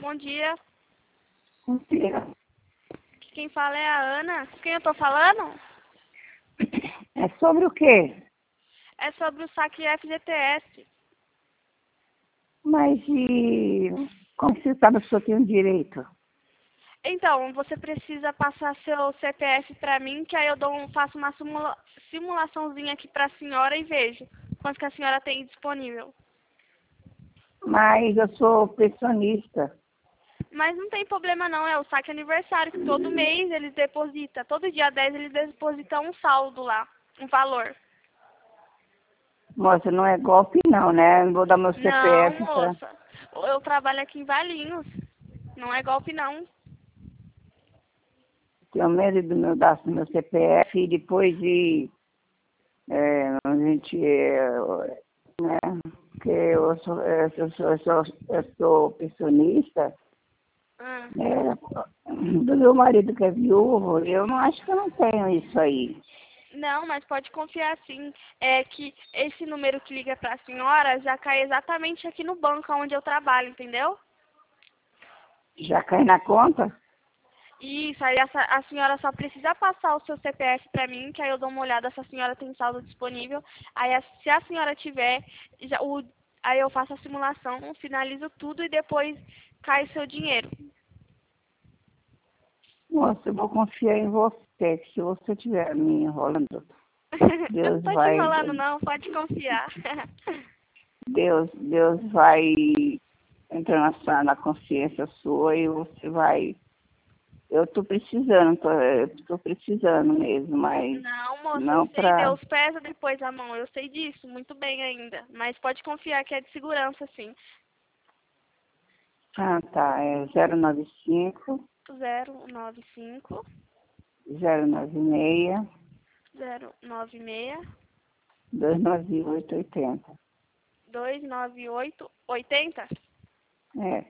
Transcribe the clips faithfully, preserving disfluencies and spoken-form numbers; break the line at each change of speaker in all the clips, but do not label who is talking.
Bom dia.
Bom dia.
Quem fala é a Ana. Com quem eu tô falando?
É sobre o quê?
É sobre o saque F G T S.
Mas e como você sabe que o senhor tem um direito?
Então, você precisa passar seu C P F pra mim, que aí eu dou um- faço uma simula, simulaçãozinha aqui pra senhora e vejo quanto que a senhora tem disponível.
Mas eu sou pensionista.
Mas não tem problema não, é o saque aniversário, que todo mês eles depositam. Todo dia dez eles depositam um saldo lá, um valor.
Moça, não é golpe não, né? Não vou dar meu
Não,
C P F para...
moça. Eu trabalho aqui em Valinhos. Não é golpe não.
Tenho medo do meu dar meu C P F e depois de... É, a gente... É, né? Porque eu sou, eu sou, eu sou, eu sou pensionista,
Ah.
né? Do meu marido que é viúvo, eu não acho que eu não tenho isso aí.
Não, mas pode confiar sim. É que esse número que liga pra senhora já cai exatamente aqui no banco onde eu trabalho, entendeu?
Já cai na conta?
Isso, aí essa, a senhora só precisa passar o seu C P F pra mim, que aí eu dou uma olhada se a senhora tem saldo disponível. Aí a- se a senhora tiver, já, o, aí eu faço a simulação, finalizo tudo e depois cai seu dinheiro.
Moça, eu vou confiar em você, que se você estiver me enrolando,
Eu não
Deus
tô te
vai,
enrolando não, pode confiar.
Deus, Deus vai entrar na, sua- na consciência sua e você vai. Eu tô precisando, tô, eu tô precisando mesmo, mas
Não, moça, eu
não
sei,
pra.
Deus pesa depois a mão, eu sei disso, muito bem ainda. Mas pode confiar que é de segurança, sim.
Ah, tá, é zero nove cinco,
zero nove cinco,
zero nove seis,
zero nove seis,
dois nove oito oito zero.
dois nove oito, oitenta.
É,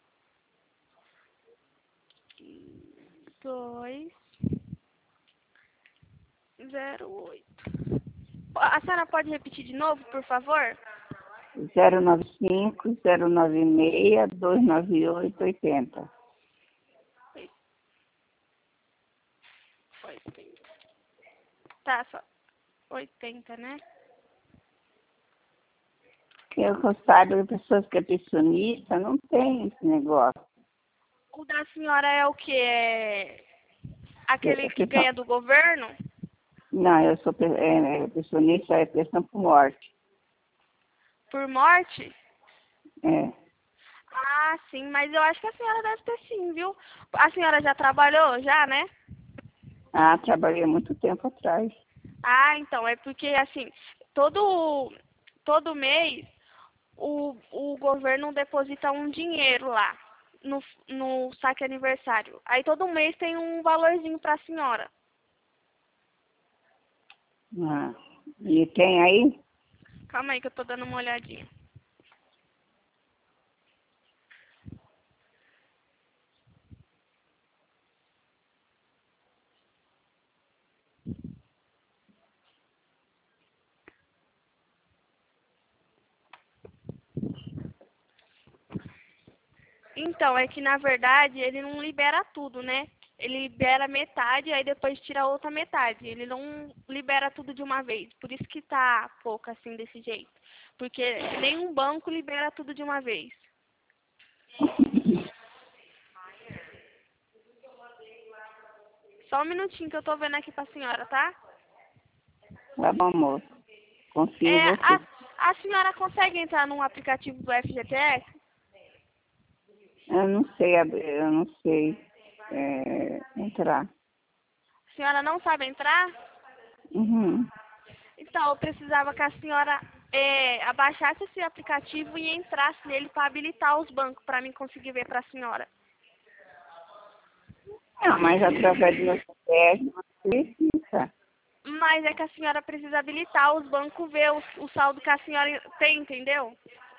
dois zero oito. A senhora pode repetir de novo, por favor?
zero nove cinco, zero nove seis, dois nove oito oito zero.
oitenta. Tá, só oitenta, né?
Eu que eu saiba, pessoas que é pensionista não tem esse negócio.
O da senhora é o que? É aquele
É
que
pensão-
ganha do governo?
Não, eu sou pe- é, é, pensionista, é pensão por morte.
Por morte?
É.
Ah, sim, mas eu acho que a senhora deve ter sim, viu? A senhora já trabalhou, já, né?
Ah, trabalhei há muito tempo atrás.
Ah, então, é porque, assim, todo, todo mês o, o governo deposita um dinheiro lá no, no saque aniversário. Aí todo mês tem um valorzinho pra senhora.
Ah, e tem aí?
Calma aí que eu tô dando uma olhadinha. Então, é que na verdade ele não libera tudo, né? Ele libera metade, aí depois tira a outra metade. Ele não libera tudo de uma vez. Por isso que tá pouco assim desse jeito. Porque nenhum banco libera tudo de uma vez. Só um minutinho que eu tô vendo aqui pra senhora, tá?
Tá bom, moço. Confio em
É, a,
você.
a senhora consegue entrar num aplicativo do F G T S?
Eu não sei, abrir, eu não sei é, entrar.
A senhora não sabe entrar?
Uhum.
Então, eu precisava que a senhora é, abaixasse esse aplicativo e entrasse nele para habilitar os bancos, para mim conseguir ver para a senhora.
Não, mas através do meu C P F não precisa.
Mas é que a senhora precisa habilitar os bancos, ver o, o saldo que a senhora tem, entendeu?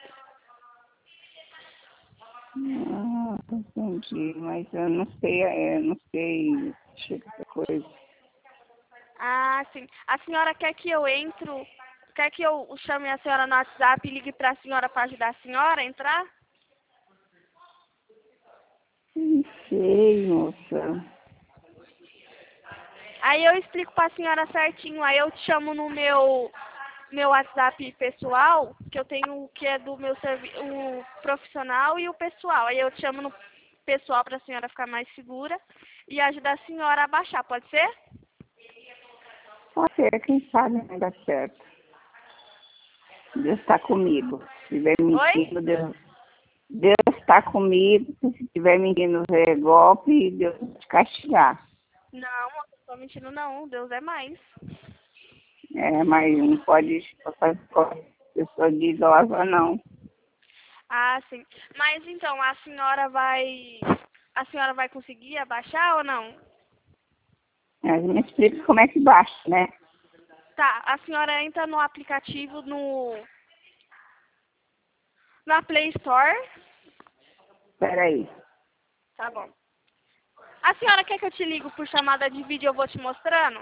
Ah, entendi, mas eu não sei, é, eu não sei chega essa coisa.
Ah, sim. A senhora quer que eu entro, quer que eu chame a senhora no WhatsApp e ligue para a senhora para ajudar a senhora a entrar?
Não sei, moça.
Aí eu explico pra senhora certinho, aí eu te chamo no meu, meu WhatsApp pessoal, que eu tenho o que é do meu servi o profissional e o pessoal. Aí eu te chamo no pessoal pra senhora ficar mais segura e ajudar a senhora a baixar, pode ser?
Pode ser, quem sabe vai dar certo. Deus está comigo. Se estiver
Oi?
mentindo, Deus, Deus está comigo. Se estiver mentindo, é golpe, Deus vai te castigar.
Não, eu não tô mentindo não, Deus é mais.
É, mas não pode fazer pessoa de idosa, não.
Ah, sim. Mas então, a senhora vai. A senhora vai conseguir abaixar ou não?
Mas me explica como é que baixa, né?
Tá, a senhora entra no aplicativo no. Na Play Store.
Peraí.
Tá bom. A senhora quer que eu te ligo por chamada de vídeo e eu vou te mostrando?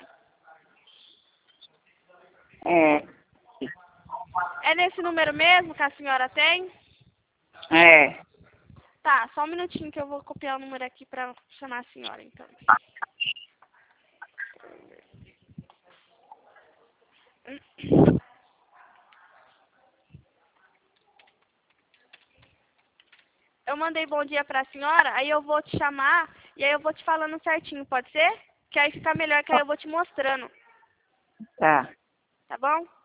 É,
É nesse número mesmo que a senhora tem?
é.
Tá, só um minutinho que eu vou copiar o número aqui pra chamar a senhora, então. Eu mandei bom dia pra senhora, aí eu vou te chamar e aí eu vou te falando certinho, pode ser? Que aí fica melhor, que aí eu vou te mostrando,
Tá.
tá bom?